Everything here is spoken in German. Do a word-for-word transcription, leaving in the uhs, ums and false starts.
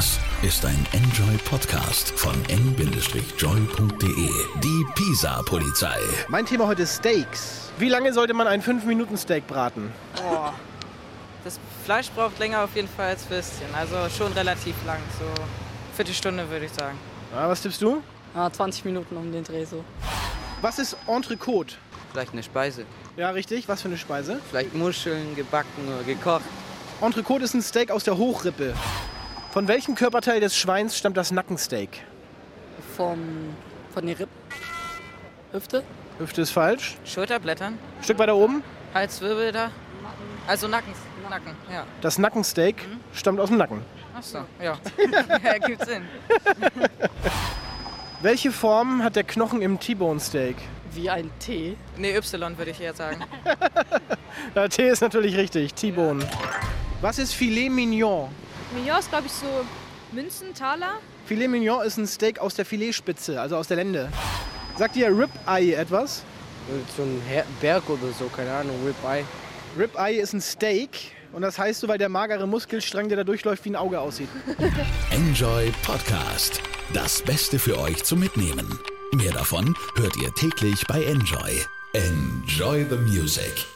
Das ist ein Enjoy-Podcast von n joy punkt de. Die Pisa-Polizei. Mein Thema heute ist Steaks. Wie lange sollte man ein fünf Minuten Steak braten? Boah. Das Fleisch braucht länger auf jeden Fall als Würstchen. Also schon relativ lang. So Viertelstunde würde ich sagen. Ja, was tippst du? Ja, zwanzig Minuten um den Dreh so. Was ist Entrecote? Vielleicht eine Speise. Ja, richtig. Was für eine Speise? Vielleicht Muscheln, gebacken oder gekocht. Entrecote ist ein Steak aus der Hochrippe. Von welchem Körperteil des Schweins stammt das Nackensteak? Vom, von der Rippe. Hüfte? Hüfte ist falsch. Schulterblättern, Stück weiter oben. Halswirbel da. Also Nacken, Nacken, ja. Das Nackensteak stammt aus dem Nacken. Ach so, ja. Ja, gibt Sinn. Welche Form hat der Knochen im T-Bone Steak? Wie ein T. Nee, Y würde ich eher sagen. Der T ist natürlich richtig. T-Bone. Was ist Filet Mignon? Mignon ist, glaube ich, so Münzen, Taler. Filet Mignon ist ein Steak aus der Filetspitze, also aus der Lende. Sagt dir Rib-Eye etwas? So ein Her- Berg oder so, keine Ahnung, Rib-Eye. Rib-Eye ist ein Steak und das heißt so, weil der magere Muskelstrang, der da durchläuft, wie ein Auge aussieht. Enjoy Podcast. Das Beste für euch zum Mitnehmen. Mehr davon hört ihr täglich bei Enjoy. Enjoy the music.